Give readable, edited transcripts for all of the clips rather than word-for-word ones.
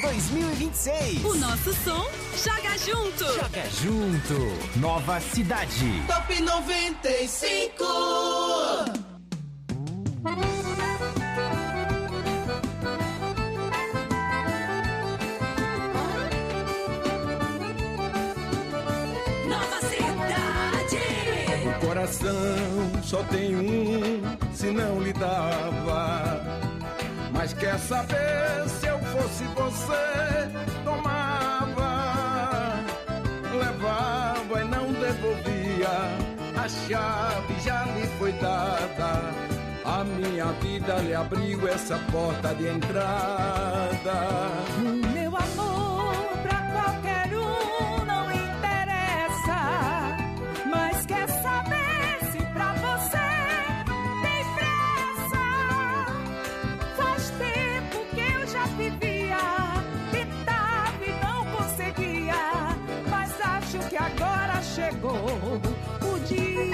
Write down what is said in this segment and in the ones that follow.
2026. O nosso som joga junto. Joga junto. Nova cidade. Top 95. Nova cidade. O coração só tem um, se não lhe dava. Mas quer saber, se eu fosse você, tomava, levava e não devolvia. A chave já lhe foi dada. A minha vida lhe abriu essa porta de entrada. Meu amor, pra qualquer um não interessa. Mas quer saber se pra você tem pressa? Faz tempo que eu já vivia, tentava e não conseguia. Mas acho que agora chegou o dia.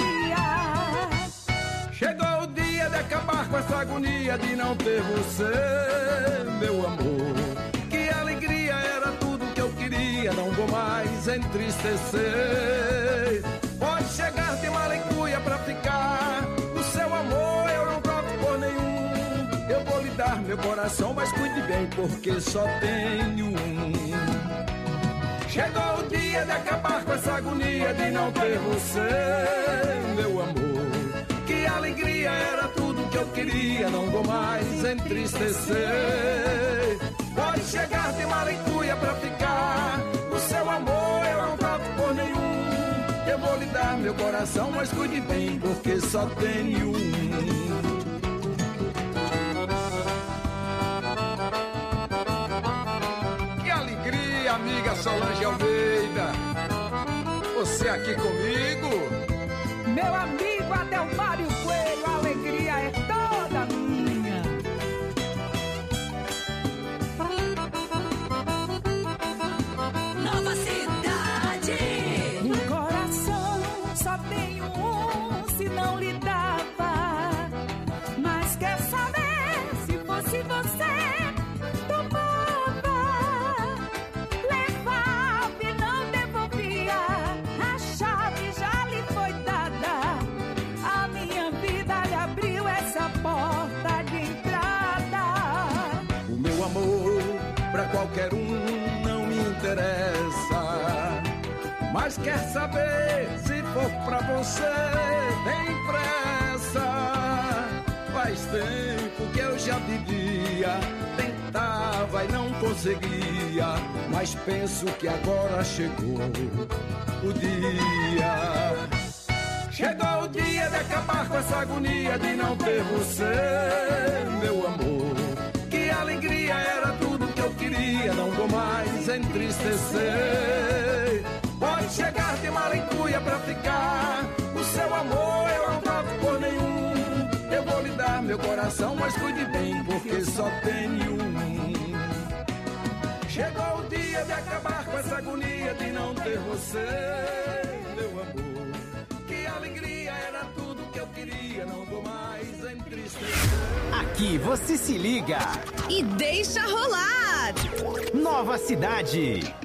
Chegou o dia de acabar com essa agonia de não ter você, meu amor. Que alegria, era tudo que eu queria, não vou mais entristecer. Pode chegar de malicuia pra ficar, no seu amor eu não troco por nenhum. Eu vou lhe dar meu coração, mas cuide bem, porque só tenho um. Chegou o dia de acabar com essa agonia de não ter você, meu amor. Que alegria, era tudo que eu queria, não vou mais entristecer. Pode chegar de malicuia pra ficar, no seu amor eu não troco por nenhum. Eu vou lhe dar meu coração, mas cuide bem, porque só tenho um. Que alegria, amiga Solange Almeida, você aqui comigo. Meu amigo Adelmário Coelho, a alegria é toda minha. Nova cidade. No coração só tenho um, se não lhe dava. Mas quer saber, se fosse você, tomava, levava e não devolvia. A chave já lhe foi dada. A minha vida lhe abriu essa porta de entrada. O meu amor pra qualquer um não me interessa. Mas quer saber, se for pra você, tem pressa. Faz tempo que eu já vivia, tentava e não conseguia. Mas penso que agora chegou o dia. Chegou o dia de acabar com essa agonia de não ter você, meu amor. Que alegria, era tudo que eu queria, não vou mais entristecer. Pode chegar de malicuia pra ficar, o seu amor eu não troco por nenhum. Eu vou lhe dar meu coração, mas cuide bem, porque só tenho um. Chegou o dia de acabar com essa agonia de não ter você, meu amor. Que alegria, era tudo que eu queria, não vou mais entristecer. Aqui você se liga. E deixa rolar. Nova cidade.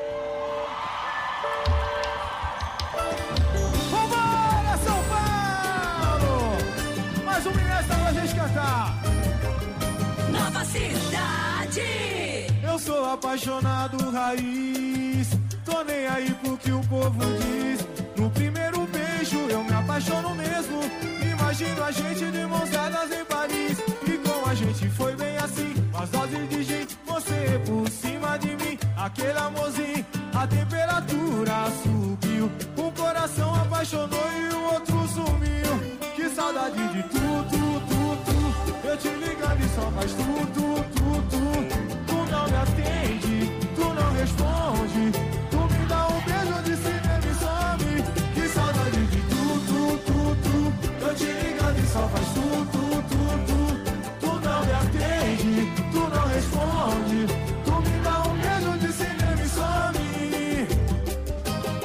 Vambora, São Paulo! Mais um minuto pra gente cantar. Nova cidade. Eu sou apaixonado raiz, tô nem aí pro que o povo diz. No primeiro beijo eu me apaixono mesmo. Imagino a gente de mãos dadas em Paris. E com a gente foi bem assim, as doses de gente, você por cima de mim. Aquele amorzinho, a temperatura subiu. Um coração apaixonou e o outro sumiu. Que saudade de tu. Eu te ligando e só faz tu. Tu não me atende, tu não responde. Tu me dá um beijo de cinema e some. Que saudade de tu. Eu te ligando e só faz tu. Tu não me atende, tu não responde. Tu me dá um beijo de cinema e some.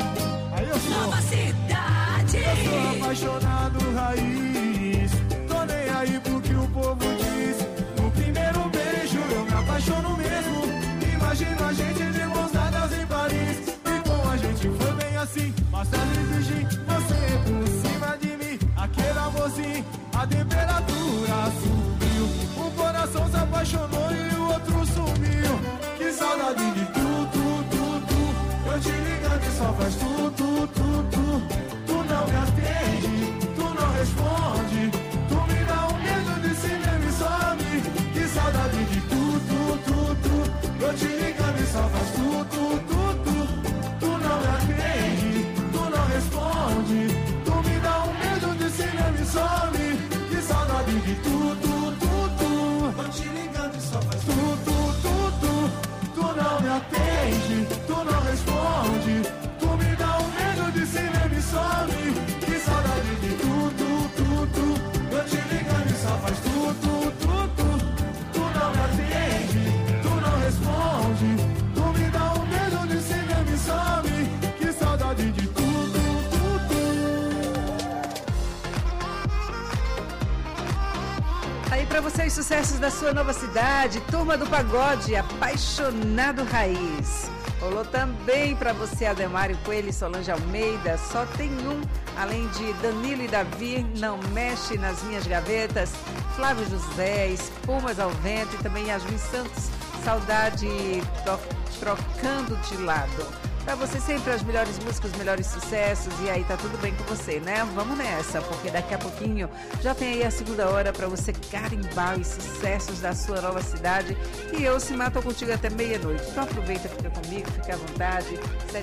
Aí eu sou Nova cidade. apaixonado raiz, tô a temperatura subiu. Um coração se apaixonou e o outro sumiu. Que saudade de tu. Eu te ligando e só faz tu. Tu não me atende, tu não responde. Tu me dá um beijo de cinema e some. Que saudade de tu. Eu te ligando e só faz tu. Tu não me atende, tu não responde. Tu me dá um beijo de cinema e some. Que saudade de tu. Eu te ligando e só faz tu. Tu não me atende, tu não responde. Tu me dá um beijo de cinema e some. Que saudade de tu. Eu te ligando e só faz tu. Tu não me atende, tu não responde. Tu me dá um beijo de cinema e some. Que saudade de tu. Aí pra vocês, sucessos da sua nova cidade, Turma do Pagode, Apaixonado Raiz. Rolou também pra você, Ademário Coelho e Solange Almeida, Só Tem Um, além de Danilo e Davi, Não Mexe Nas Minhas Gavetas, Flávio José, Espumas ao Vento e também Yasmin Santos, Saudade Trocando de Lado. Pra você sempre as melhores músicas, os melhores sucessos, e aí tá tudo bem com você, né? Vamos nessa, porque daqui a pouquinho já tem aí a segunda hora pra você carimbar os sucessos da sua nova cidade. E eu, Simar, tô contigo até meia-noite. Então aproveita, fica comigo, fica à vontade.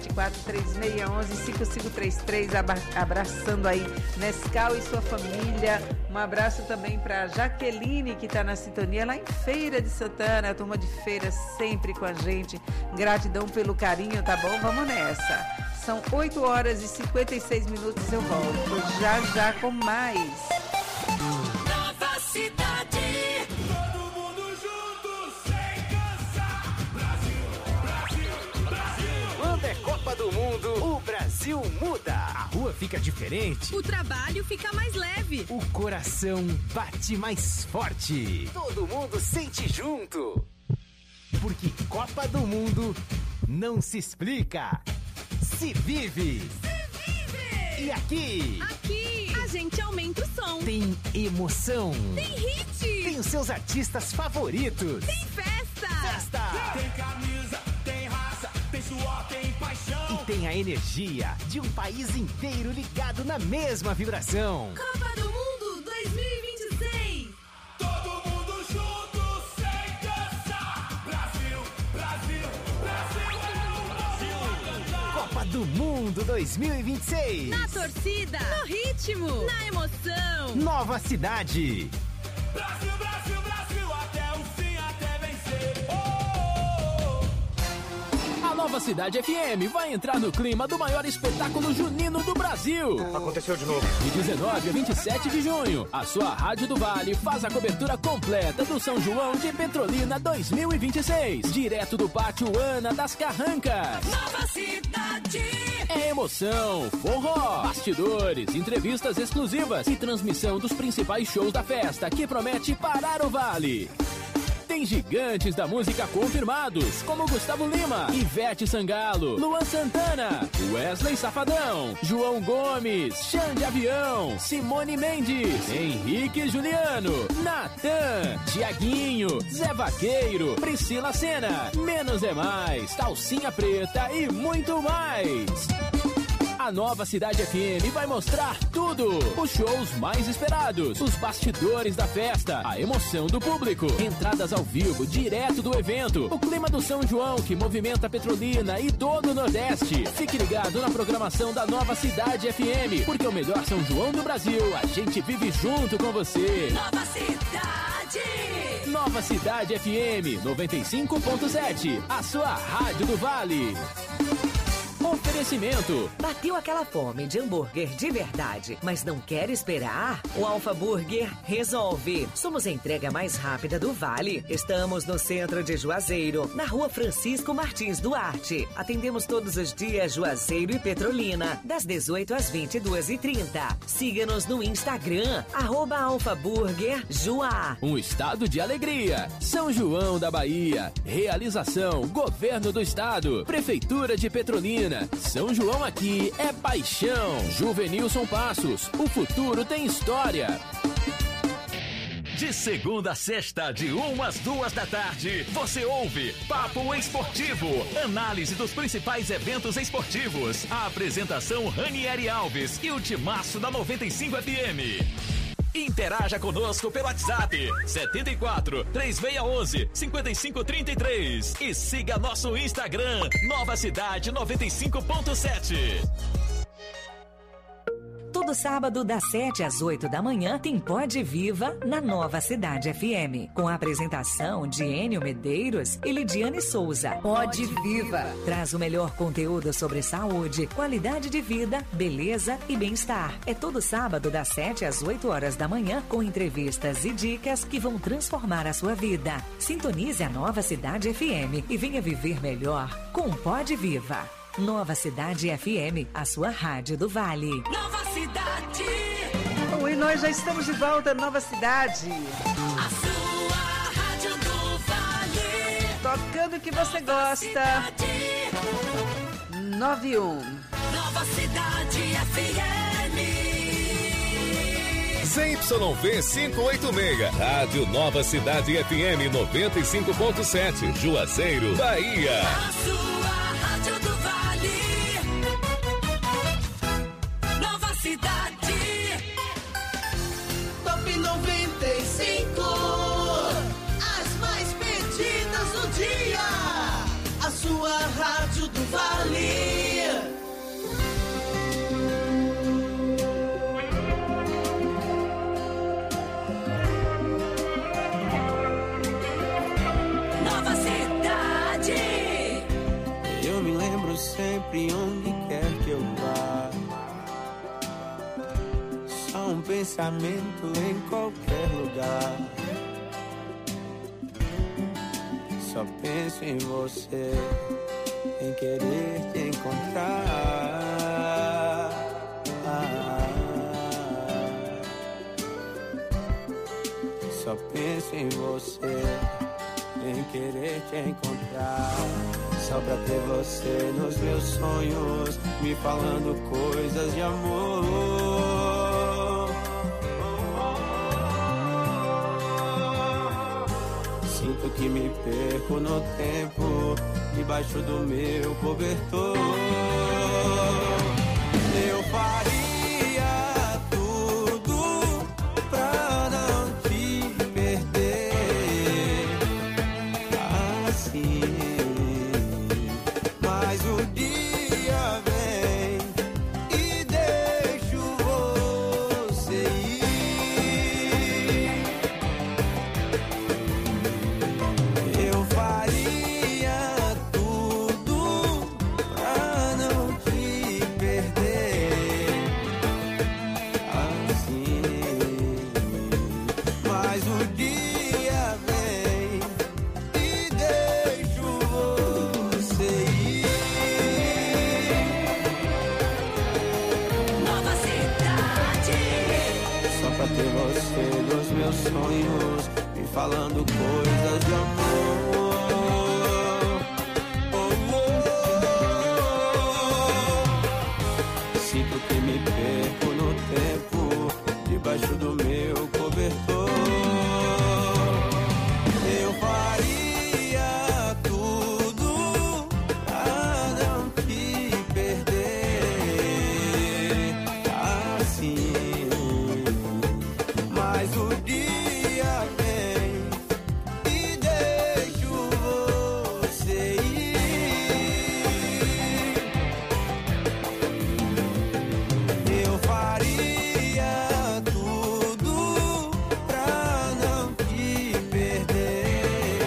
7436115533, abraçando aí Nescau e sua família. Um abraço também pra Jaqueline, que tá na sintonia lá em Feira de Santana, a turma de feira sempre com a gente. Gratidão pelo carinho, tá bom? Vamos nessa. São 8 horas e 56 minutos, eu volto já com mais. Nova cidade. Todo mundo junto, sem cansar. Brasil. Quando é Copa do Mundo, o Brasil muda. A rua fica diferente. O trabalho fica mais leve. O coração bate mais forte. Todo mundo sente junto. Porque Copa do Mundo não se explica, se vive. E aqui A gente aumenta o som. tem emoção. Tem hit. Tem os seus artistas favoritos. Tem festa. Tem camisa, tem raça, tem suor, tem paixão. E tem a energia de um país inteiro ligado na mesma vibração. Copa do Mundo 2026. Todo mundo junto, sem cansar. Brasil. Copa do Mundo 2026. Na torcida. No ritmo. Na emoção. Nova cidade. Brasil, até o fim, até vencer. A Nova Cidade FM vai entrar no clima do maior espetáculo junino do Brasil. Aconteceu de novo. De 19 a 27 de junho, a sua Rádio do Vale faz a cobertura completa do São João de Petrolina 2026. Direto do Pátio Ana das Carrancas. Nova cidade. É emoção, forró, bastidores, entrevistas exclusivas e transmissão dos principais shows da festa que promete parar o Vale. Tem gigantes da música confirmados, como Gustavo Lima, Ivete Sangalo, Luan Santana, Wesley Safadão, João Gomes, Xande Avião, Simone Mendes, Henrique Juliano, Natan, Tiaguinho, Zé Vaqueiro, Priscila Sena, Menos é Mais, Calcinha Preta e muito mais. A Nova Cidade FM vai mostrar tudo. Os shows mais esperados, os bastidores da festa, a emoção do público, entradas ao vivo direto do evento, o clima do São João que movimenta Petrolina e todo o Nordeste. Fique ligado na programação da Nova Cidade FM, porque o melhor São João do Brasil, a gente vive junto com você. Nova cidade. Nova Cidade FM 95.7, a sua Rádio do Vale. Oferecimento. Bateu aquela fome de hambúrguer de verdade, mas não quer esperar? O Alfa Burger resolve. Somos a entrega mais rápida do Vale. Estamos no centro de Juazeiro, na rua Francisco Martins Duarte. Atendemos todos os dias Juazeiro e Petrolina, das 18 às 22h30. Siga-nos no Instagram, @alfaburgerjuá. Um estado de alegria. São João da Bahia. Realização: Governo do Estado, Prefeitura de Petrolina. São João aqui é paixão. Juvenilson Passos, o futuro tem história. De segunda a sexta, de 1 às 2 da tarde, você ouve Papo Esportivo, análise dos principais eventos esportivos. A apresentação Ranieri Alves e o timaço da 95 FM. Interaja conosco pelo WhatsApp 74 3611 5533 e siga nosso Instagram Nova Cidade 95.7. Todo sábado, das 7 às 8 da manhã, tem Pode Viva na Nova Cidade FM. Com a apresentação de Enio Medeiros e Lidiane Souza. Pode Viva. Traz o melhor conteúdo sobre saúde, qualidade de vida, beleza e bem-estar. É todo sábado, das 7 às 8 horas da manhã, com entrevistas e dicas que vão transformar a sua vida. Sintonize a Nova Cidade FM e venha viver melhor com Pode Viva. Nova Cidade FM, a sua rádio do Vale. Nova Cidade. Bom, e nós já estamos de volta, Nova Cidade. A sua rádio do Vale. Tocando o que você gosta. 91. Nova Cidade FM. ZYV 586, Rádio Nova Cidade FM 95.7, Juazeiro, Bahia. A sua rádio do Vale. Nova Cidade. Top 95. As mais pedidas do dia. A sua rádio do Vale. Sempre onde quer que eu vá, só um pensamento em qualquer lugar. Só penso em você, em querer te encontrar. Só penso em você, em querer te encontrar. Só pra ter você nos meus sonhos, me falando coisas de amor. Sinto que me perco no tempo, debaixo do meu cobertor. Eu faria tudo pra não te perder. Assim. Mas o dia vem e deixo você ir. Eu faria tudo pra não te perder. Assim. Mas o dia vem e deixo você ir. Pra ter você nos meus sonhos, me falando coisas de amor. Sinto que me perco no tempo, debaixo do meu cobertor. Eu faria tudo pra não te perder. Assim. Mas o dia vem e deixo você ir. Eu faria tudo pra não te perder.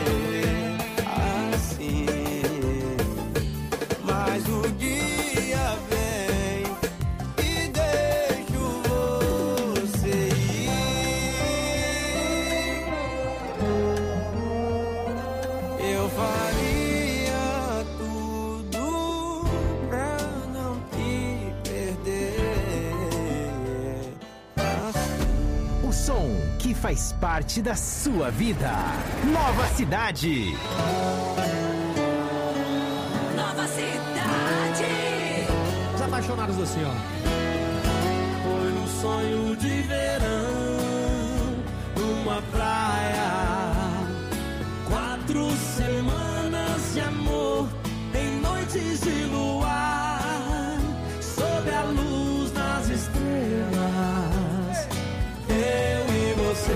Assim. Mas o dia vem e deixo você ir. Eu faria tudo pra não te perder. Assim. O som que faz parte da sua vida. Nova Cidade. Nova Cidade. Os apaixonados assim, ó. Foi um sonho de verão,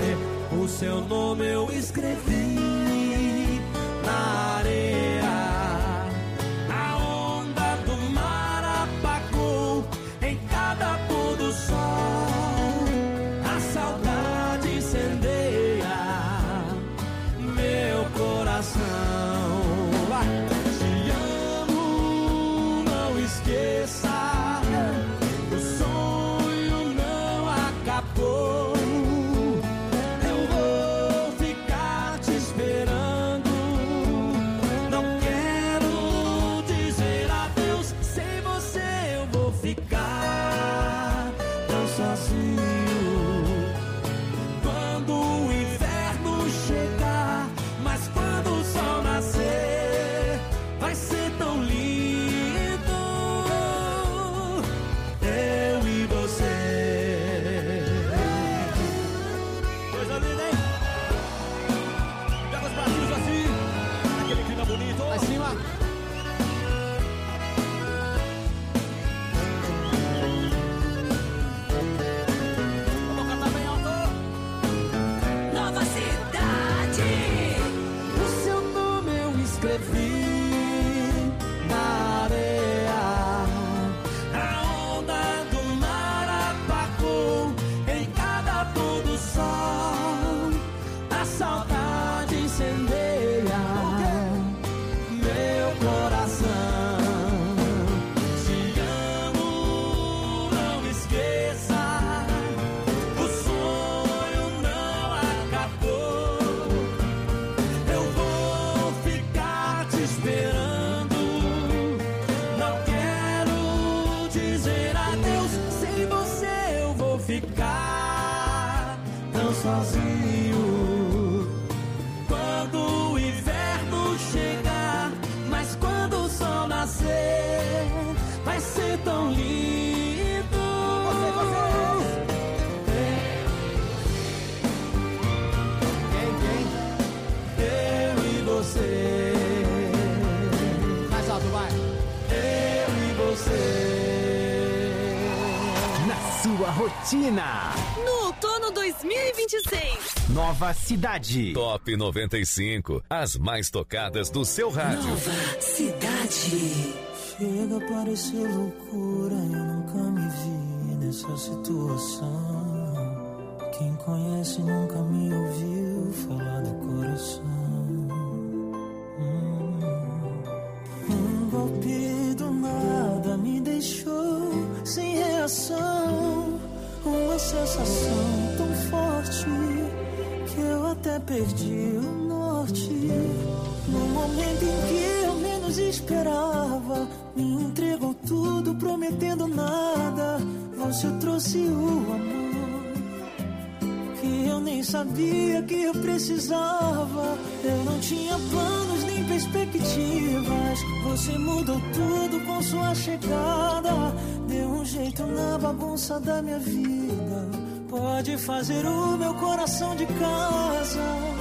O seu nome eu escrevi na areia. A onda do mar apagou em cada pôr do sol. A saudade incendeia meu coração. Te amo, não esqueça. O sonho não acabou. Eu vou ficar te esperando. Não quero dizer adeus. Sem você eu vou ficar tão sozinho. Quando o inverno chegar, mas quando o sol nascer, vai ser tão lindo, eu e você. Coisa linda, hein? Pega os bracinhos assim, aquele clima bonito. Lá em cima. Vamos cantar bem alto. Nova cidade. O seu nome eu escrevi na areia. A onda do mar apagou em cada pôr do sol. A saudade incendeia meu coração. Te amo, não esqueça. O sonho não acabou. Eu vou ficar te esperando. Não quero dizer adeus. Sem você eu vou ficar tão sozinho. Quando o inverno chegar, mas quando o sol nascer, vai ser tão lindo. Eu e você. Mais alto, vai. Eu e você. Na sua rotina. No outono 2026. Nova cidade. Top 95. As mais tocadas do seu rádio. Cidade. Chega a parecer loucura, eu nunca me vi nessa situação. Quem conhece nunca me ouviu falar do coração. Um golpe do nada me deixou sem reação. Uma sensação tão forte que eu até perdi o norte. No momento em que eu menos esperava, me entregou tudo prometendo nada. Você trouxe o amor que eu nem sabia que eu precisava. Eu não tinha planos nem perspectivas. Você mudou tudo com sua chegada. Deu um jeito na bagunça da minha vida. Pode fazer o meu coração de casa.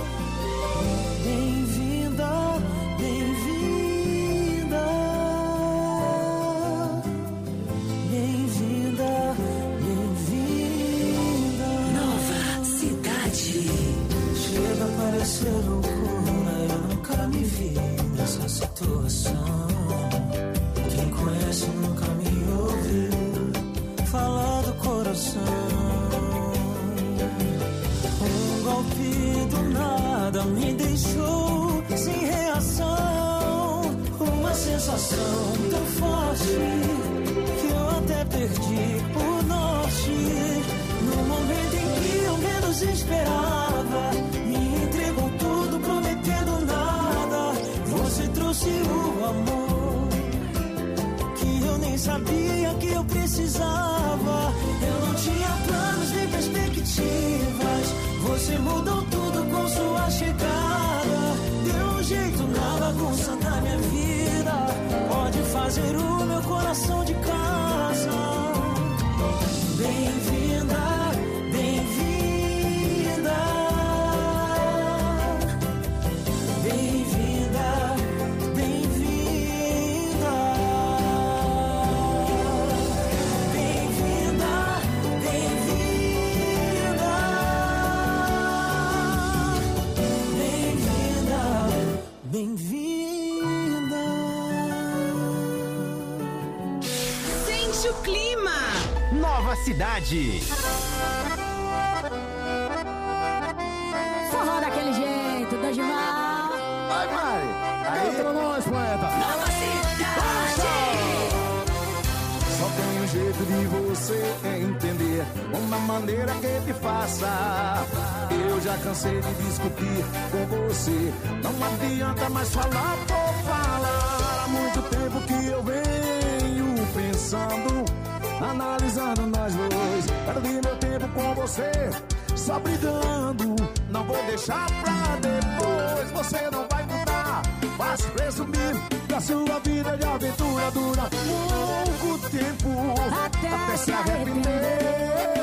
Bem-vinda, bem-vinda. Bem-vinda, bem-vinda. Nova cidade. Chega a parecer loucura, eu nunca me vi nessa situação. Quem conhece nunca me ouviu falar do coração. Um golpe do nada me deixou sem reação. Uma sensação tão forte que eu até perdi o norte. No momento em que eu menos esperava, me entregou tudo prometendo nada. Você trouxe o amor que eu nem sabia que eu precisava. Eu não tinha planos nem perspectivas. Você mudou tudo com sua chegada. Deu um jeito na bagunça da minha vida. Pode fazer o meu coração de casa. Bem-vinda, bem-vinda. Bem-vinda, bem-vinda. Bem-vinda, bem-vinda. Curte o clima. Nova Cidade. Forró daquele jeito, Dorival. Vai, Mari. Aí pra nós, poeta. Nova Cidade. Só tem um jeito de você entender, uma maneira que te faça. Eu já cansei de discutir com você, não adianta mais falar por falar. Há muito tempo que eu venho pensando, analisando nós dois. Perdi meu tempo com você, só brigando. Não vou deixar pra depois, você não vai mudar. Fácil presumir que a sua vida de aventura dura pouco tempo, até se arrepender.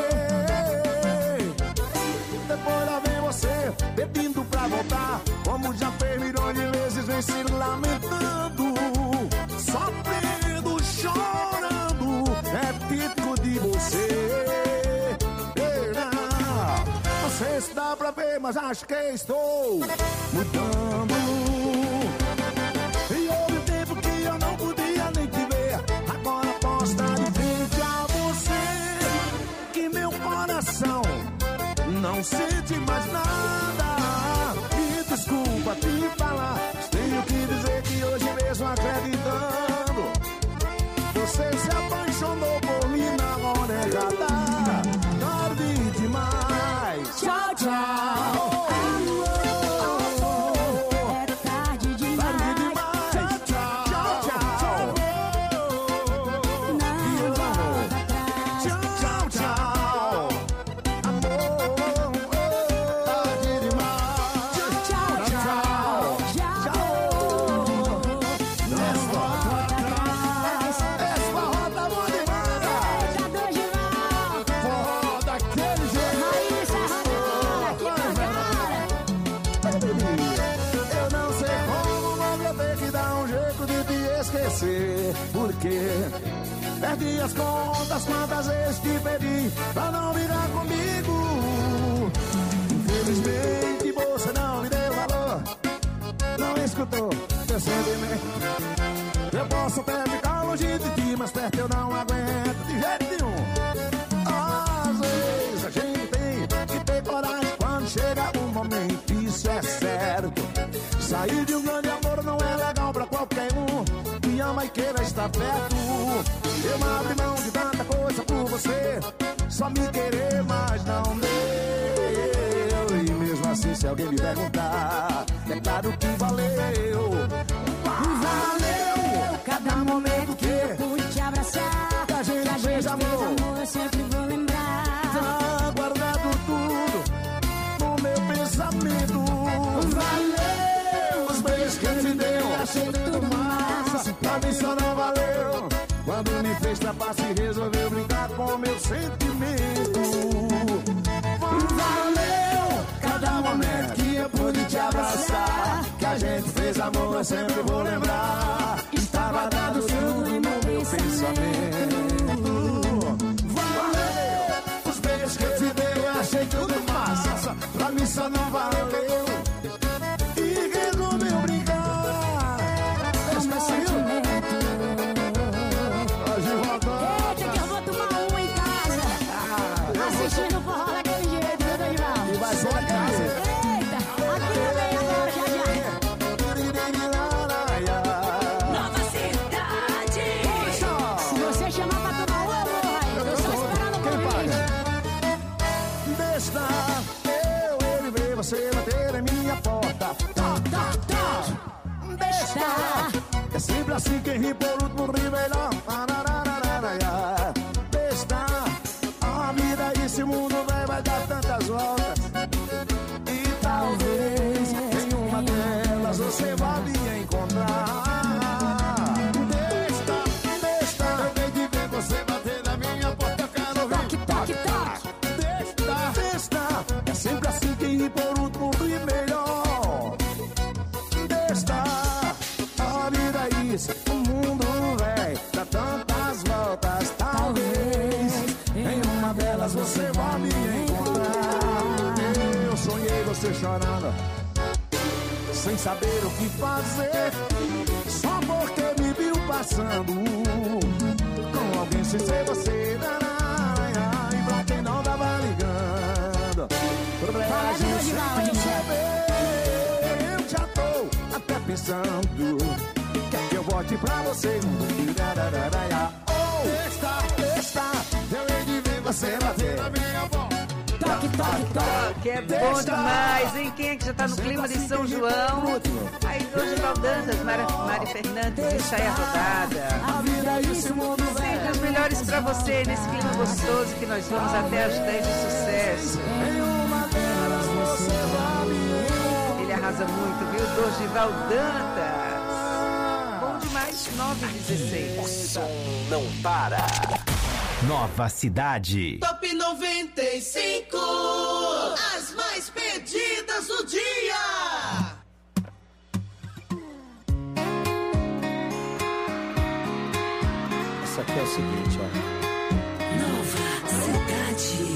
Depois lá vem você, pedindo pra voltar, como já fez milhões de vezes, vem se lamentando, sofrendo, chorando. É típico de você. Não sei se dá pra ver, mas acho que estou mudando. E houve um tempo que eu não podia nem te ver, agora posso estar de frente a você, que meu coração não sente mais nada. Me desculpa te falar, tenho que dizer que hoje mesmo acreditando, você se apaixonou por mim na hora errada. Tarde demais. Tchau, tchau. Porque perdi as contas quantas vezes te pedi pra não brigar comigo. Infelizmente você não me deu valor, não escutou meu sentimento. Eu posso até ficar longe de ti, mas perto eu não aguento de jeito nenhum. Às vezes a gente tem que ter coragem quando chega um momento, isso é certo. Sair de um grande amor não é legal pra qualquer um, me ama e queira estar perto. Eu abri mão de tanta coisa por você, só me querer, mas não deu. E mesmo assim, se alguém me perguntar, é claro que valeu. Valeu cada momento que eu pude te abraçar, que a gente fez amor, eu sempre vou lembrar. Tá guardado tudo no meu pensamento. Valeu os beijos que me deu, achei tudo massa, pra mim só não valeu quando me fez trapaça e resolveu brincar com meu sentimento. Valeu cada momento que eu pude te abraçar, que a gente fez amor, eu sempre vou lembrar. Estava dado tudo no meu pensamento. Valeu os beijos que eu te dei, eu achei tudo massa, pra mim só não valeu e resolveu brincar. Esse meu sentimento. Eita, que eu vou tomar uma em casa, assistindo o forró daquele jeito, meu Dorival. E vai só em casa. Eita, aqui também agora, já já. Nova Cidade. Se você chamar pra tomar uma, eu vou aí. Eu tô só esperando o convite. Deixa eu ver você bater em minha porta. Deixa. É sempre assim, quem ri por último ri melhor. Deixa. A vida e esse mundo vai dar tantas voltas, e talvez em uma delas você vá me encontrar. Deixa. Eu tenho que ver você bater na minha porta, eu quero ouvir. Toque. Deixa. É sempre assim, quem ri por último ri melhor. Deixa. A vida é isso, o mundo vai dar tantas voltas, talvez em uma delas você vá me encontrar. Eu sonhei você chorando, sem saber o que fazer, só porque me viu passando com alguém sem ser você. E pra quem não tava ligando, pra gente saber, eu já tô até pensando. Quer que eu volte pra você? Está, eu hei de ver você bater na minha voz. Toque, toque, toque. É bom demais, hein? Quem é que já tá no clima de São João? Aí, Dorival Dantas, Mari Fernandes, deixa aí a rodada. Sempre os melhores pra você, nesse clima gostoso que nós vamos até as 10 de sucesso. Ele arrasa muito, viu? Dorival Dantas. Bom demais, 9h16. O som não para. Nova Cidade. Top 95. As mais pedidas do dia. Essa aqui é o seguinte, ó. Nova Cidade.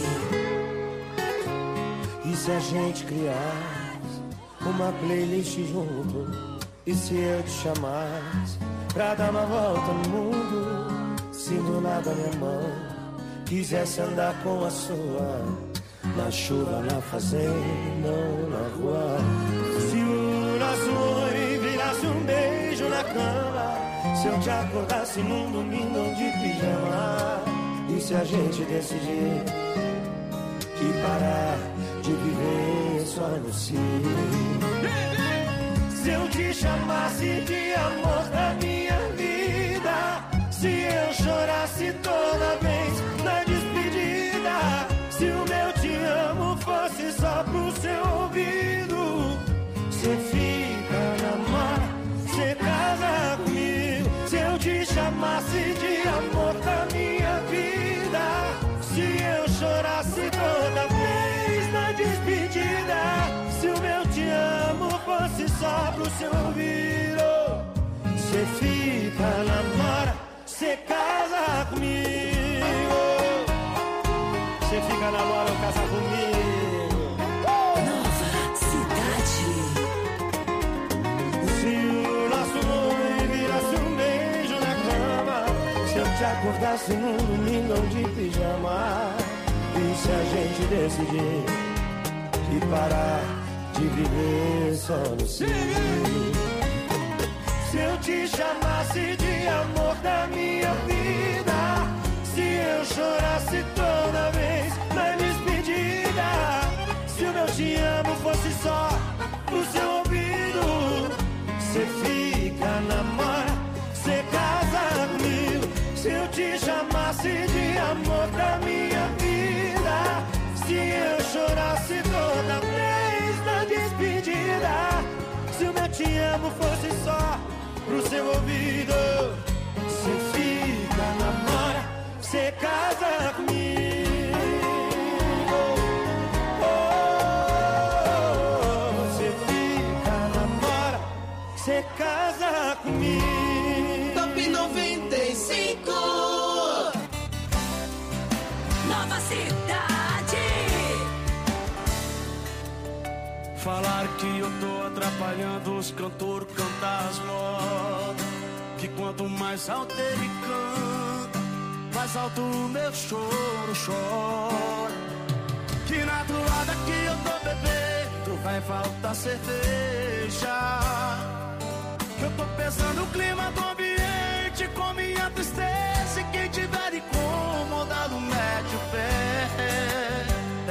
E se a gente criar uma playlist junto? E se eu te chamasse pra dar uma volta no mundo? Se do nada minha mão quisesse andar com a sua, na chuva, na fazenda ou na rua. Se o nosso oi virasse um beijo na cama, se eu te acordasse num domingo de pijama, e se a gente decidir que parar de viver só no si. Se eu te chamasse de amor da minha vida, se eu chorasse toda vez na despedida, se o meu te amo fosse só pro seu ouvido, cê fica namora, cê casa comigo. Se eu te chamasse de amor da minha vida, se eu chorasse toda vez na despedida, se o meu te amo fosse só pro seu ouvido, cê fica namora, cê casa comigo. Cê fica namora ou casa comigo. Nova Cidade. Se o nosso nome virasse um beijo na cama, se eu te acordasse num domingo de pijama, e se a gente decidir que parar de viver só no si. Se eu te chamasse de amor da minha vida, se eu chorasse toda vez na despedida, se o meu te amo fosse só pro seu ouvido, cê fica, namora, cê casa comigo. Se eu te chamasse de amor da minha vida, se eu chorasse toda vez na despedida, se o meu te amo fosse só pro seu ouvido, cê fica, namora, cê casa comigo. Cê fica, namora, cê casa comigo. Top 95. Nova Cidade. Falar que eu tô atrapalhando os cantores cantar as modas, que quanto mais alto ele canta, mais alto o meu choro chora. Que na toada que eu tô bebendo vai faltar cerveja, que eu tô pesando o clima do ambiente com minha tristeza, e quem tiver incomodado mete o pé.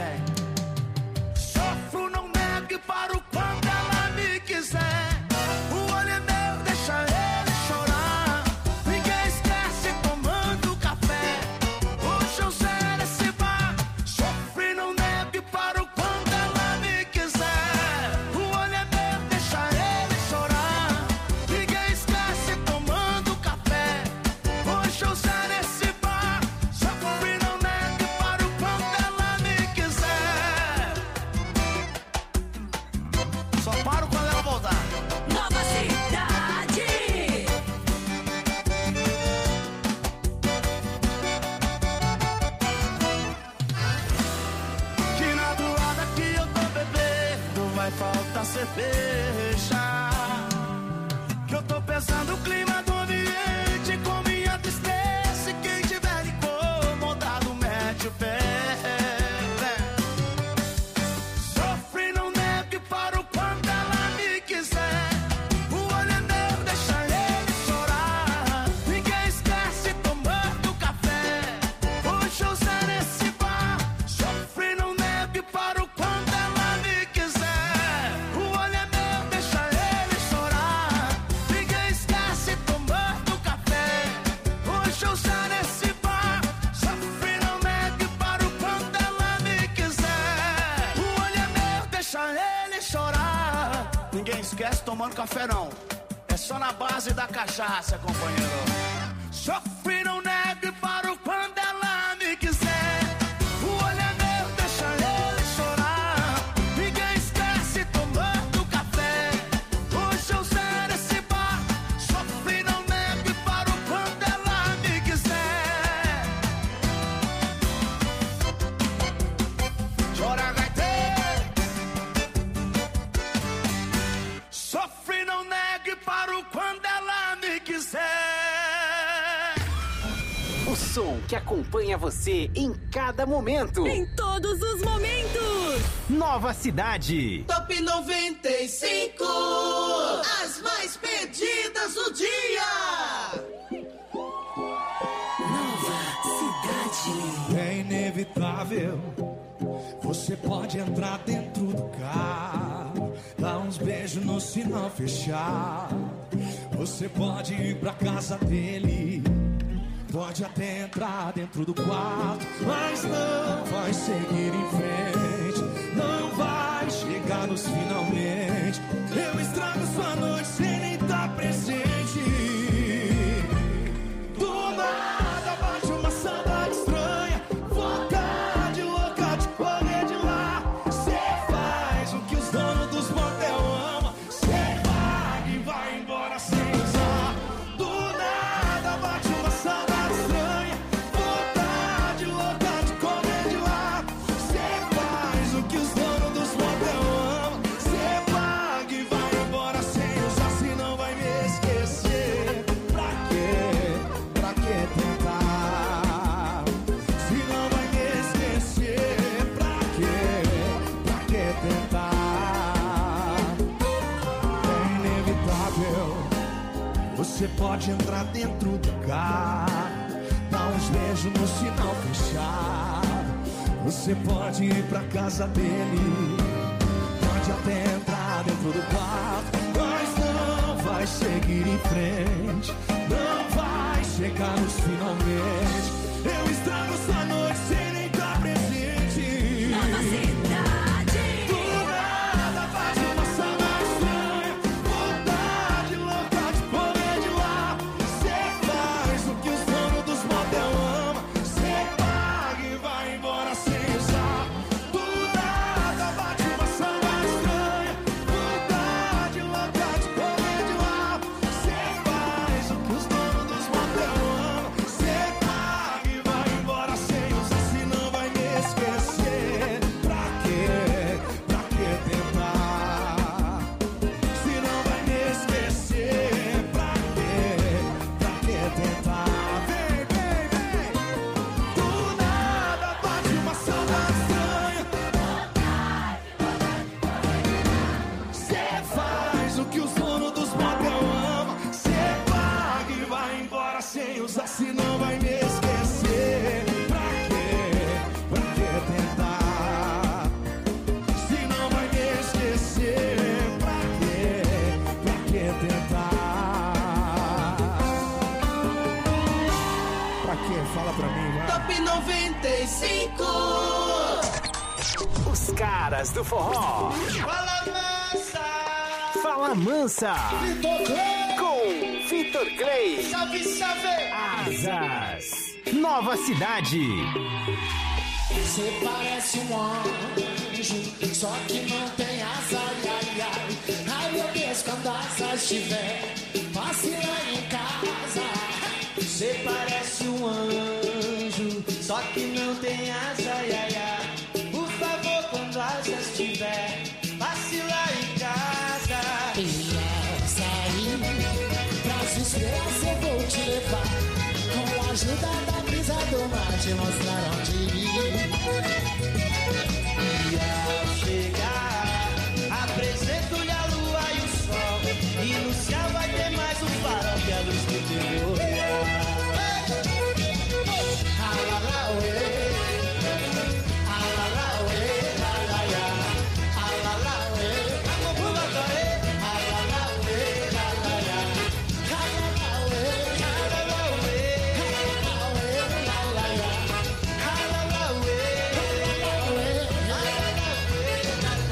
Sofro, não nego e paro quando ela me quiser. O olho é meu, deixa ele chorar. Ninguém esquece tomando café. Hoje eu zero esse bar. Sofre, não nego e paro quando ela me quiser. O olho é meu, deixa ele chorar. Ninguém esquece tomando café. Hoje eu zero esse bar. Sofre, não nego e paro quando ela me quiser. Só paro quando ela voltar. Nova Cidade. Que na toada que eu tô bebendo vai faltar cerveja, que eu tô pensando o clima do ambiente com minha tristeza, e quem tiver ninguém esquece tomando café não. É só na base da cachaça, companheiro. Sofri, não nego e paro quando ela me quiser. O olho é meu, deixa ele chorar. Ninguém esquece tomando café. Hoje eu zero esse bar. Sofri, não nego e paro quando ela me quiser. Chora, gaiteiro. Sofri, não nego e paro quando ela me quiser. O som que acompanha você em cada momento. Em todos os momentos. Nova Cidade. Top 95. As mais pedidas do dia. Nova Cidade. É inevitável. Você pode entrar dentro do carro, dar uns beijos no sinal fechar. Você pode ir pra casa dele, pode até entrar dentro do quarto, mas não vai seguir em frente, não vai chegar nos finalmente. Eu estrago sua noite sem nem estar presente. Do nada bate uma saudade estranha, vontade louca de correr de lá. Cê faz o que os donos dos motel amam, cê paga e vai embora sem usar. Do nada bate uma saudade estranha, vontade louca de correr de lá. Cê faz o que os donos dos motel amam, cê paga e vai embora sem usar. Se não vai me esquecer, pra quê? Pra que tentar? Se não vai me esquecer, pra quê? Pra que tentar? É inevitável. Você pode entrar dentro do carro, dar uns beijos no sinal fechado. Você pode ir pra casa dele, pode até entrar dentro do quarto, mas não vai seguir em frente, não vai chegar nos finalmente. Eu estrago sua noite sem nem estar presente. Nova Cidade. Do nada faz uma saudade estranha, vontade louca de correr de lá. Cê faz o que os donos dos motel amam, cê paga e vai embora sem usar. Do nada bate uma saudade estranha, vontade louca de correr de lá. Cê faz o que os donos dos motel amam, cê paga e vai embora sem usar. Se não vai me esquecer, pra quê? Pra que tentar? Se não vai me esquecer, pra quê? Pra que tentar? Vem, vem, vem. Do nada bate uma saudade estranha. Cê faz o que os donos dos motel amam, cê paga e vai embora sem usar. Se não vai me esquecer, pra quê? Pra que tentar? Se não vai me esquecer, pra quê? Pra que tentar? Pra quê? Fala pra mim, vai. Top 95. Os caras do forró. Fala, massa. Fala Mansa. Com Vitor Clay. Salve, salve. Asas. Nova Cidade. Você parece um anjo, só que não tem asa, ai, ai, ai. Ai, meu Deus, quando asas tiver, passe lá em casa. Você parece um anjo, só que não tem asa, ai, ai, ai. Por favor, quando asas tiver, passe lá em casa. E sair pras estrelas eu vou te levar, com a ajuda da brisa do mar, te mostrar onde ir. E ao chegar, apresento-lhe a lua e o sol, e no céu vai ter mais um farol que a luz do teu olhar. Alalauê, alalauê, lalaiá, alalauê, alalauê, alalauê, lalaiá, alalauê, alalauê, lalaiá, alalauê, alalauê,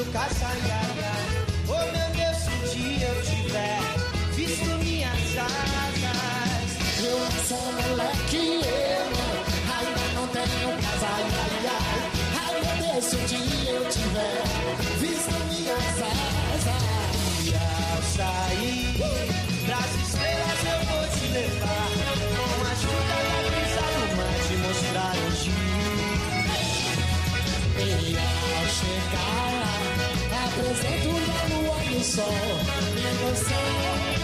casa, ai, ai, ai. Oh meu Deus, se um dia eu tiver visto minhas asas. Eu sou moleque, ainda não tenho casa, ai, ai, ai. Ai, meu Deus, se um dia eu tiver visto minhas asas. E ao sair pras estrelas eu vou te levar, com a ajuda da brisa do mar te mostrar onde ir. E ao chegar, apresento uma lua no sol e você.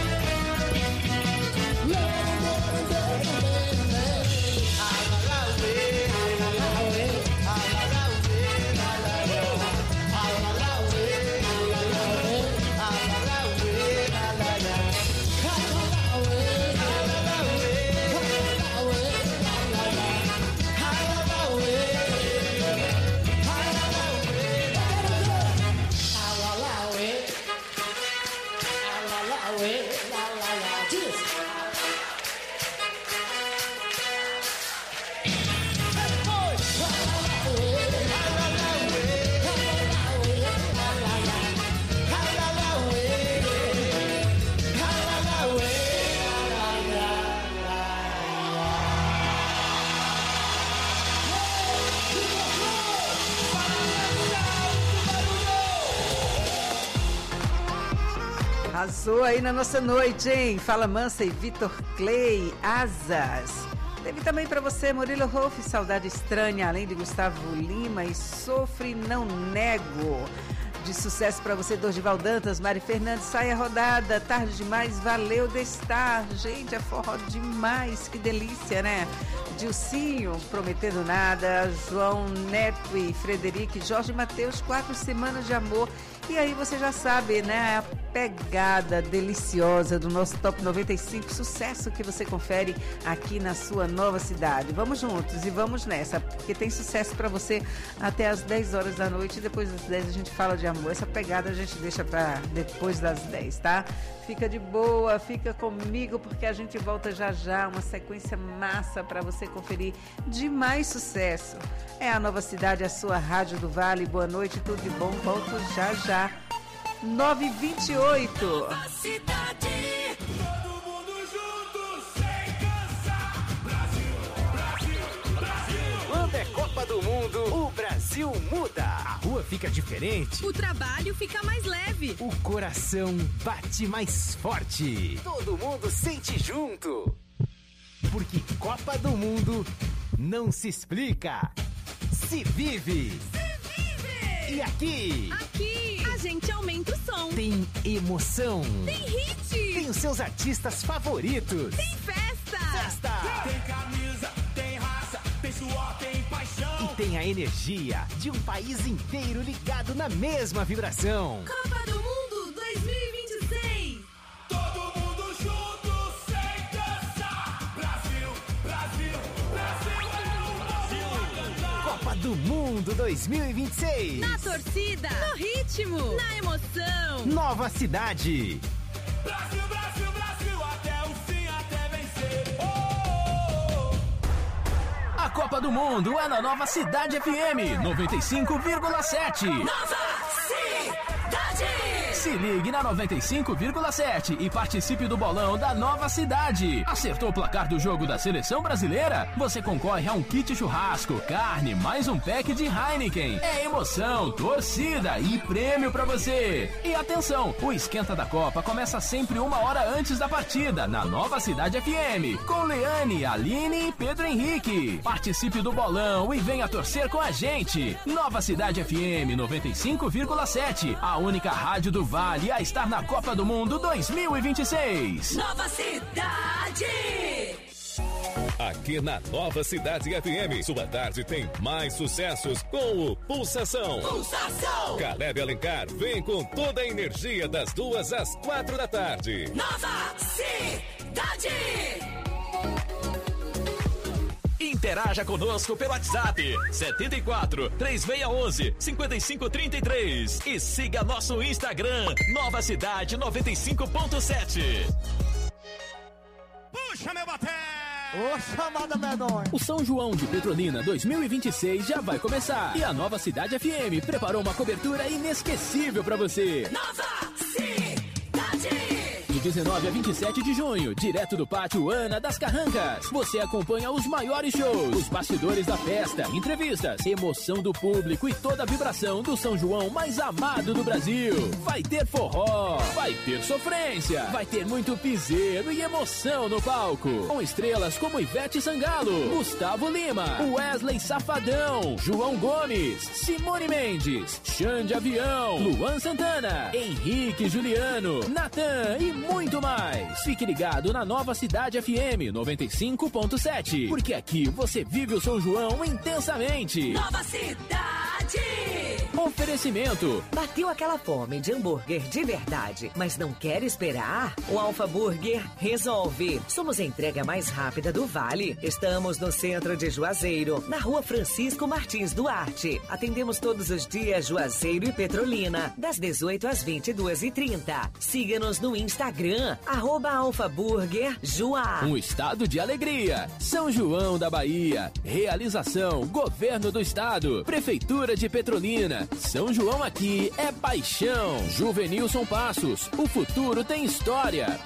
Arrasou aí na nossa noite, hein? Fala Mansa e Vitor Clay, Asas. Teve também para você Murilo Rolf, Saudade Estranha, além de Gustavo Lima e Sofre Não Nego. De sucesso para você, Dorival Dantas, Mari Fernandes, Saia Rodada, Tarde Demais, Valeu Destar. Gente, é forró demais, que delícia, né? Dilcinho, Prometendo Nada, João Neto e Frederico, Jorge Mateus, 4 Semanas de Amor. E aí você já sabe, né, a pegada deliciosa do nosso Top 95, sucesso que você confere aqui na sua nova cidade. Vamos juntos e vamos nessa, porque tem sucesso para você até às 10 horas da noite e depois das 10 a gente fala de amor. Essa pegada a gente deixa para depois das 10, tá? Fica de boa, fica comigo, porque a gente volta já já, uma sequência massa para você conferir de mais sucesso. É a Nova Cidade, a sua Rádio do Vale. Boa noite, tudo de bom. Volto já já. 9h28. Nova Cidade. Todo mundo junto, sem cansar. Brasil, Brasil, Brasil. Quando é Copa do Mundo, o Brasil muda. A rua fica diferente. O trabalho fica mais leve. O coração bate mais forte. Todo mundo sente junto. Porque Copa do Mundo não se explica, se vive. Se vive! E aqui? Aqui a gente aumenta o som. Tem emoção. Tem hit. Tem os seus artistas favoritos. Tem festa. Festa. Tem camisa, tem raça, tem suor, tem paixão. E tem a energia de um país inteiro ligado na mesma vibração. Copa do Mundo 2026. Todo mundo junto, sem cansar. Brasil, Brasil, Brasil é o Brasil a cantar. Copa do Mundo 2026. Na torcida, no ritmo, na emoção. Nova Cidade. Brasil, Brasil, Brasil, até o fim, até vencer. Oh, oh, oh. A Copa do Mundo é na Nova Cidade FM 95,7. Nova Cidade. Se ligue na 95,7 e participe do bolão da Nova Cidade. Acertou o placar do jogo da Seleção Brasileira? Você concorre a um kit churrasco, carne, mais um pack de Heineken. É emoção, torcida e prêmio pra você. E atenção, o Esquenta da Copa começa sempre 1 hora antes da partida, na Nova Cidade FM, com Leane, Aline e Pedro Henrique. Participe do bolão e venha torcer com a gente. Nova Cidade FM 95,7, a única rádio do Vale a estar na Copa do Mundo 2026. Nova Cidade. Aqui na Nova Cidade FM, sua tarde tem mais sucessos com o Pulsação. Pulsação. Caleb Alencar vem com toda a energia das 2 às 4 da tarde. Nova Cidade. Interaja conosco pelo WhatsApp 74 3611 5533 e siga nosso Instagram Nova Cidade 95.7. Puxa meu baté! Ô, chamada medonha. O São João de Petrolina 2026 já vai começar. E a Nova Cidade FM preparou uma cobertura inesquecível pra você. Nova Cidade. De 19 a 27 de junho, direto do Pátio Ana das Carrancas, você acompanha os maiores shows, os bastidores da festa, entrevistas, emoção do público e toda a vibração do São João mais amado do Brasil. Vai ter forró, vai ter sofrência, vai ter muito piseiro e emoção no palco. Com estrelas como Ivete Sangalo, Gustavo Lima, Wesley Safadão, João Gomes, Simone Mendes, Xande Avião, Luan Santana, Henrique Juliano, Natan e muito mais. Fique ligado na Nova Cidade FM 95.7, porque aqui você vive o São João intensamente. Nova Cidade. Oferecimento. Bateu aquela fome de hambúrguer de verdade, mas não quer esperar? O Alfa Burger resolve. Somos a entrega mais rápida do Vale. Estamos no centro de Juazeiro, na Rua Francisco Martins Duarte. Atendemos todos os dias Juazeiro e Petrolina, das 18 às 22h30. Siga-nos no Instagram, @alfaburgerjua. Um estado de alegria. São João da Bahia. Realização: Governo do Estado, Prefeitura de Petrolina. São João aqui é paixão. Juvenilson Passos, o futuro tem história.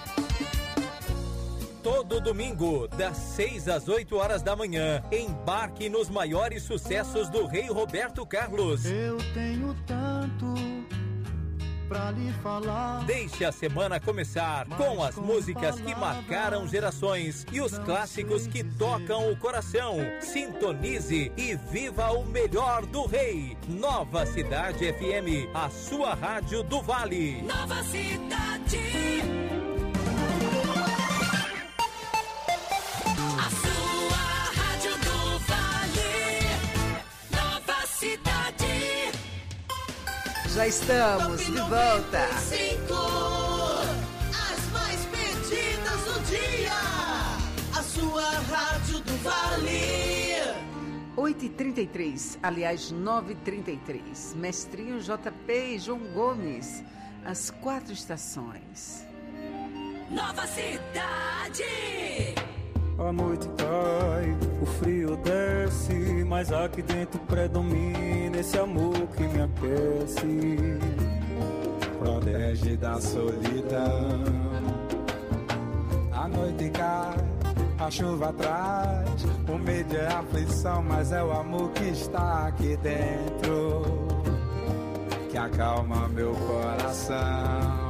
Todo domingo, das 6 às 8 horas da manhã, embarque nos maiores sucessos do Rei Roberto Carlos. Eu tenho tanto pra lhe falar. Deixe a semana começar com as músicas que marcaram gerações e os clássicos que tocam o coração. Sintonize e viva o melhor do Rei. Nova Cidade FM, a sua rádio do Vale. Nova Cidade. A sua rádio do Vale. Nova Cidade. Já estamos de volta. As mais pedidas do dia. A sua rádio do Vale. 8h33, aliás 9h33. Mestrinho JP e João Gomes. As 4 estações. Nova Cidade. A noite cai, o frio desce, mas aqui dentro predomina esse amor que me aquece. Protege da solidão. A noite cai, a chuva traz, o medo é a aflição, mas é o amor que está aqui dentro que acalma meu coração.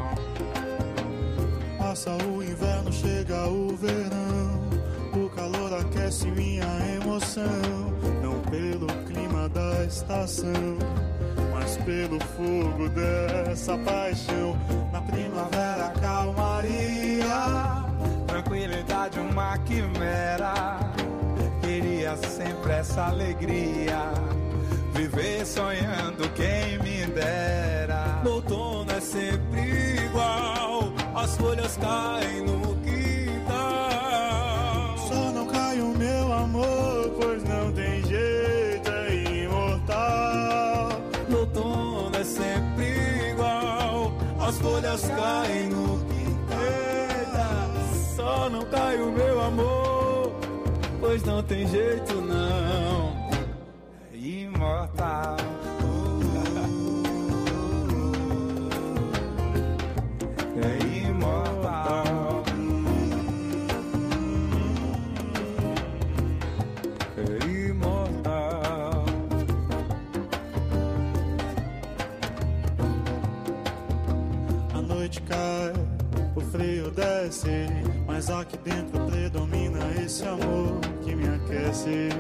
Passa o inverno, chega o verão, o calor aquece minha emoção, não pelo clima da estação, mas pelo fogo dessa paixão. Na primavera, calmaria, tranquilidade, uma quimera. Queria sempre essa alegria, viver sonhando, quem me dera. No outono é sempre igual, as folhas caem no quintal. Só não cai o meu amor, pois não tem jeito, é imortal. No outono é sempre igual, as folhas caem no quintal. Eita, só não cai o meu amor, pois não tem jeito não. É imortal. É imortal. É imortal. A noite cai, o frio desce, mas aqui dentro predomina esse amor que me aquece.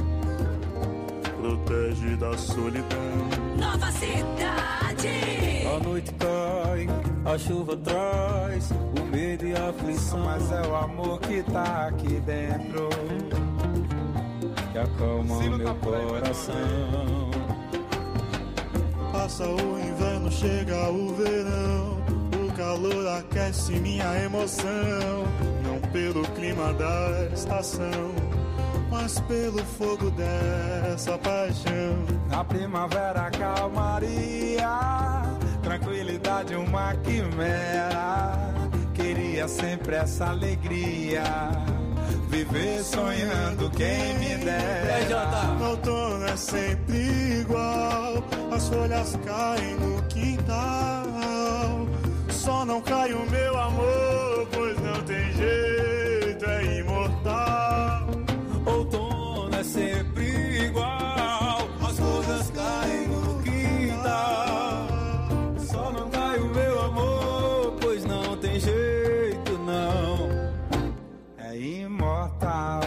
Protege da solidão. Nova Cidade. A noite cai, a chuva traz, o medo e a aflição, mas é o amor que tá aqui dentro que acalma meu coração. Passa o inverno, chega o verão, o calor aquece minha emoção, não pelo clima da estação, mas pelo fogo dessa paixão. Na primavera, calmaria, tranquilidade, uma quimera. Queria sempre essa alegria, viver sonhando quem me dera. Outono é sempre igual, as folhas caem no quintal. Só não cai o meu amor, pois não tem jeito, é imortal. Outono é sempre igual, as folhas caem no quintal. Só não cai o meu amor, pois não tem jeito, não. É imortal.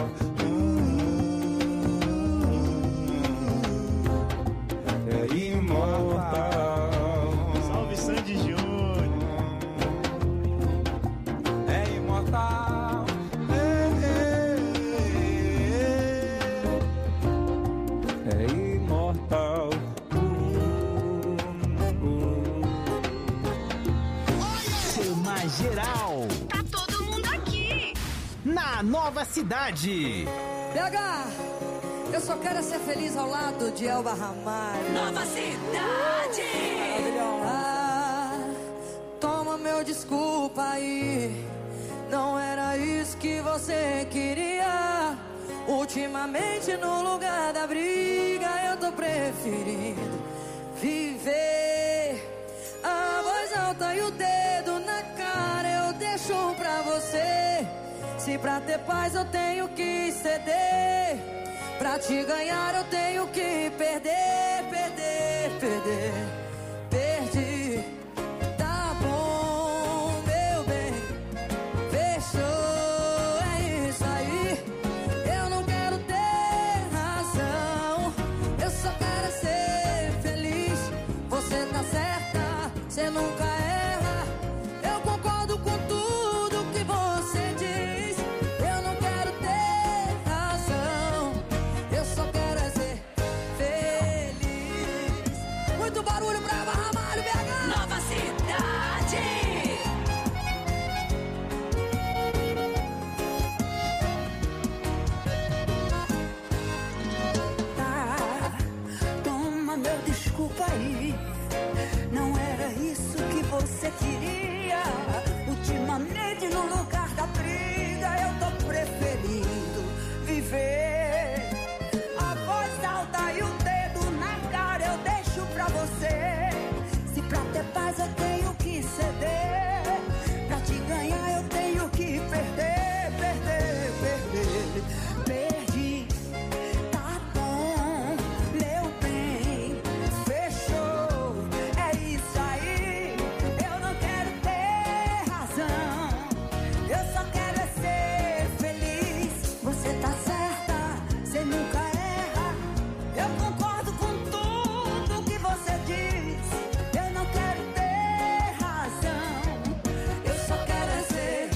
É imortal. Salve Sandy Júnior. É imortal. É imortal. Chama geral. Tá todo mundo aqui. Na nova cidade. PH, eu só quero ser feliz ao lado de Elba Ramalho. Nova cidade. Ah, toma meu desculpa aí. Não era isso que você queria. Ultimamente no lugar da briga eu tô preferindo viver. A voz alta e o dedo na cara eu deixo pra você. Se pra ter paz eu tenho que ceder, pra te ganhar eu tenho que perder, perder, perder. Perdi, tá bom, meu bem, fechou, é isso aí. Eu não quero ter razão, eu só quero ser feliz. Você tá certa, você nunca erra. Eu concordo com tudo que você diz. Eu não quero ter razão, eu só quero ser feliz. Muito barulho pra Elba Ramalho, BH. Nova cidade. Toma meu desculpa aí. Não era isso que você queria. Ultimamente no lugar da briga eu tô preferindo viver. A voz alta e o dedo na cara eu deixo pra você. Se pra ter paz eu tenho que ceder, pra te ganhar eu tenho que perder, perder, perder. Perdi, tá bom, meu bem, fechou, é isso aí. Eu não quero ter razão, eu só quero é ser feliz. Você tá certa, você nunca erra. Eu concordo com tudo que você diz. Eu não quero ter razão, eu só quero é ser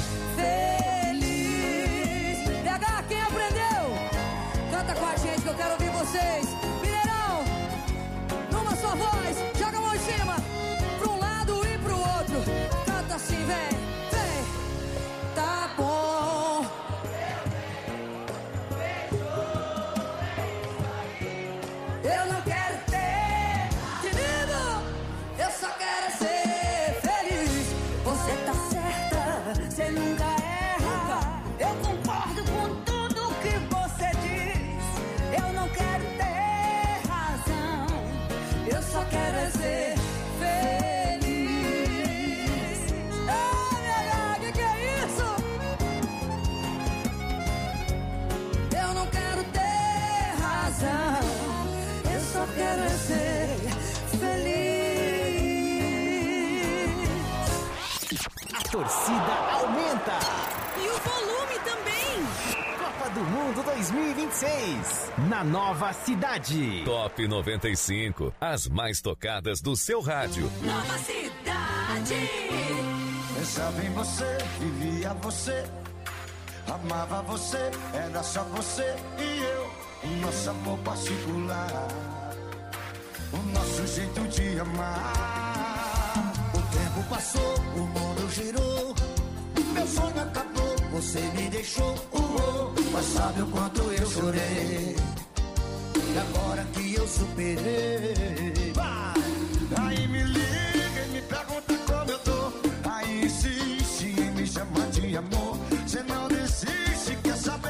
feliz. PH, quem aprendeu? Canta com a gente que eu quero ouvir vocês. Mineirão, numa só voz, joga a mão em cima, pra um lado e pro outro. Canta assim, vem, vem. Tá bom. Eu não quero ter, querido, eu só quero ser feliz. Você tá certa, você nunca erra. Eu concordo com tudo que você diz. Eu não quero ter razão, eu só quero é ser feliz. Ah, que é isso? Eu não quero ter razão, eu só quero é ser feliz. A torcida aumenta. E o volume também. Copa do Mundo 2026. Na nova cidade. Top 95. As mais tocadas do seu rádio. Nova cidade. Pensava em você, vivia você, amava você, era só você e eu. O nosso amor particular, o nosso jeito de amar. O tempo passou, o mundo girou, meu sonho acabou, você me deixou. Mas sabe o quanto eu chorei, e agora que eu superei. Aí me liga e me pergunta como eu tô. Aí insiste em me chamar de amor. Cê não desiste, quer saber?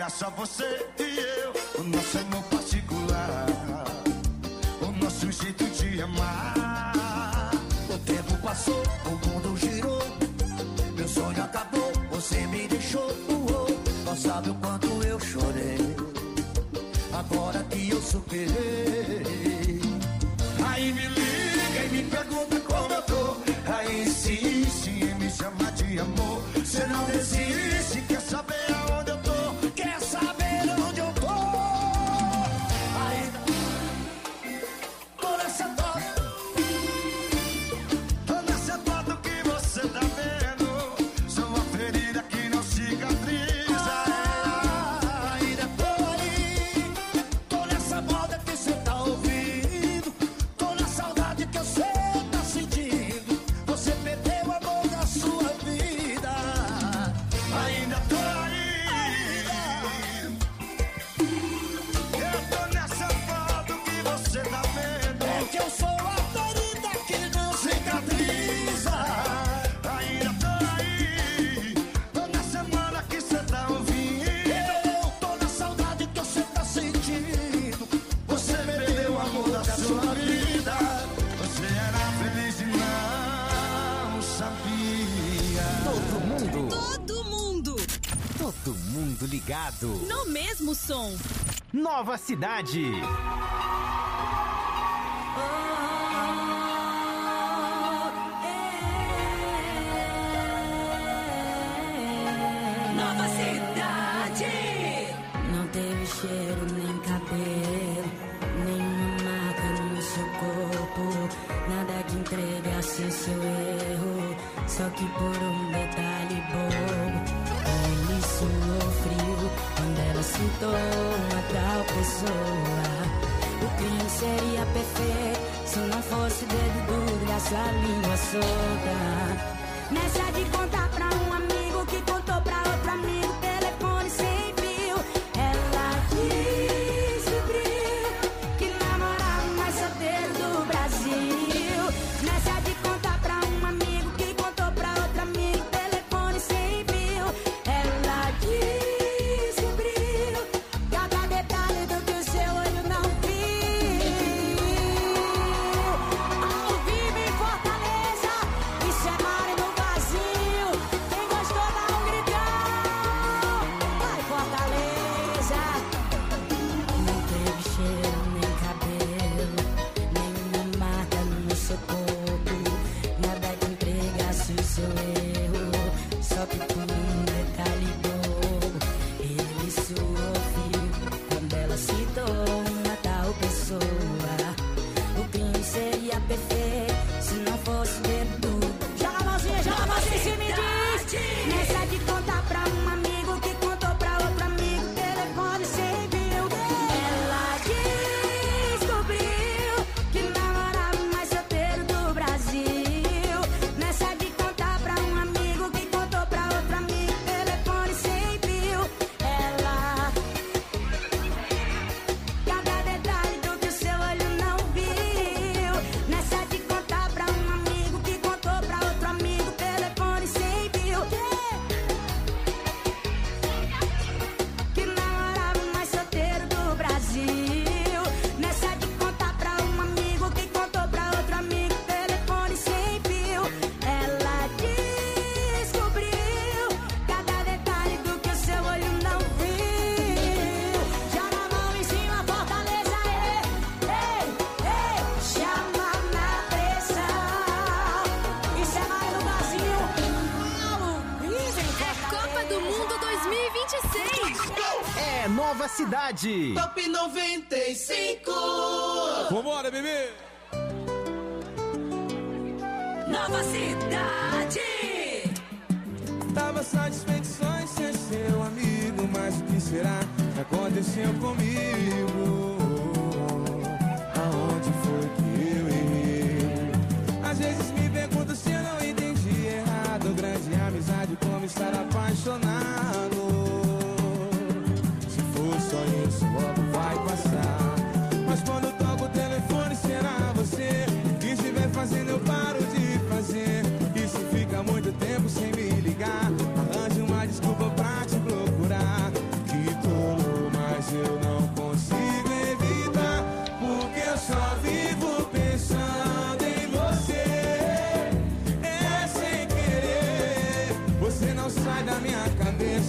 só você e eu, o nosso amor particular, o nosso jeito de amar. O tempo passou, o mundo girou, meu sonho acabou, você me deixou. Não sabe o quanto eu chorei, agora que eu superei. Aí me liga e me pergunta como eu tô, aí insiste em me chamar de amor. Você não desiste, quer saber aonde eu tô, quer saber onde eu tô. Ainda tô nessa foto, que você tá vendo. Sou uma ferida que não cicatriza. Ainda tô aí, tô nessa moda que você tá ouvindo, tô na saudade que você tá sentindo. Você perdeu o amor da sua vida. Ainda tô aí, eu tô nessa foto que você tá vendo. É que eu sou a ferida que não cicatriza. Ainda tô aí, tô na semana que você tá ouvindo, eu tô na saudade que você tá sentindo. Você perdeu o amor da sua vida. Você era feliz e não sabia. Todo mundo ligado. No mesmo som. Nova Cidade. Nova Cidade. Não teve cheiro nem cabelo, nenhuma marca no seu corpo, nada que entregasse seu erro, só que por um detalhe bobo. Ele suou frio quando ela citou uma tal pessoa. O crime seria perfeito se não fosse o dedo duro da sua língua solta. Nessa de contar pra um amigo que contou pra outro amigo, telefone sem fio. Ela descobriu que namorava o mais solteiro do Brasil. Nessa de contar pra um amigo que contou pra outro amigo, telefone sem fio. Ela descobriu cada detalhe do que o seu olho não viu. Ao vivo em Fortaleza, isso é Mari no vazio. Quem gostou dá um gritão. Vai Fortaleza. Não teve cheiro nem cabelo, nenhuma marca no seu corpo, nada que entregasse o seu erro, só que por um detalhe bobo. Ele suou frio quando ela citou uma tal pessoa. O crime seria perfeito se não fosse dedo. Joga a mãozinha se me diz. Nessa de contar pra um amigo que contou pra outro amigo, telefone sem fio. Ela descobriu que namorava o mais solteiro do Brasil. Nessa de contar pra um amigo que contou pra outro amigo, telefone sem fio. Ela cada detalhe do que o seu olho não viu. Nessa de contar pra um amigo que contou pra outro amigo, telefone sem fio. Que namorava o mais solteiro do Brasil. Nessa de contar pra um amigo que contou pra outro amigo, telefone sem fio. Ela descobriu cada detalhe do que o seu olho não viu. Joga a mão em cima, Fortaleza, ei, chama na pressão. Isso é Mari no Brasil. É Copa do Mundo 2026. É Nova Cidade. Top 95. Vambora, bebê! Nova Cidade. Tava satisfeito só em ser seu amigo, mas o que será que aconteceu comigo? Aonde foi que eu errei? Às vezes me pergunto se eu não entendi errado. Grande amizade, como estar apaixonado. Se for só isso, logo vai passar. Mas quando toco o telefone, será você? Que estiver fazendo, eu paro de fazer. E se fica muito tempo sem me ligar, arranje uma desculpa pra te procurar. Que tô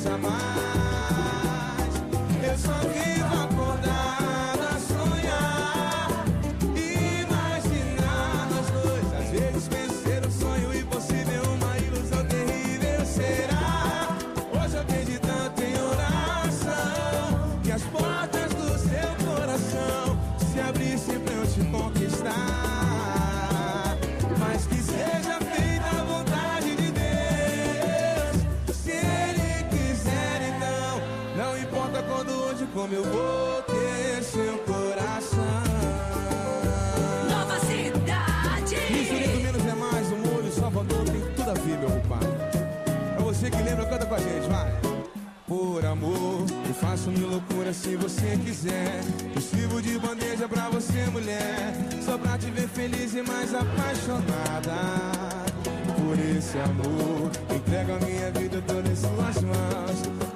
pensa mais. Eu só vivo acordado a sonhar, imaginar nós dois. Às vezes penso ser um sonho impossível, uma ilusão terrível. Será? Hoje eu perdi tanto em oração, que as portas do seu coração se abrissem pra eu te conquistar. Mas que seja feita a vontade de Deus, se Ele quiser então. Não importa quando, onde, como eu vou ter seu coração. Nova cidade. Isso do menos é mais, o molho, Salvador tem tudo a ver, meu compadre. Pra você que lembra, canta com a gente, vai. Por amor, eu faço mil loucuras se você quiser. Eu sirvo de bandeja pra você, mulher, só pra te ver feliz e mais apaixonada. Por esse amor, entrego a minha vida toda em suas mãos.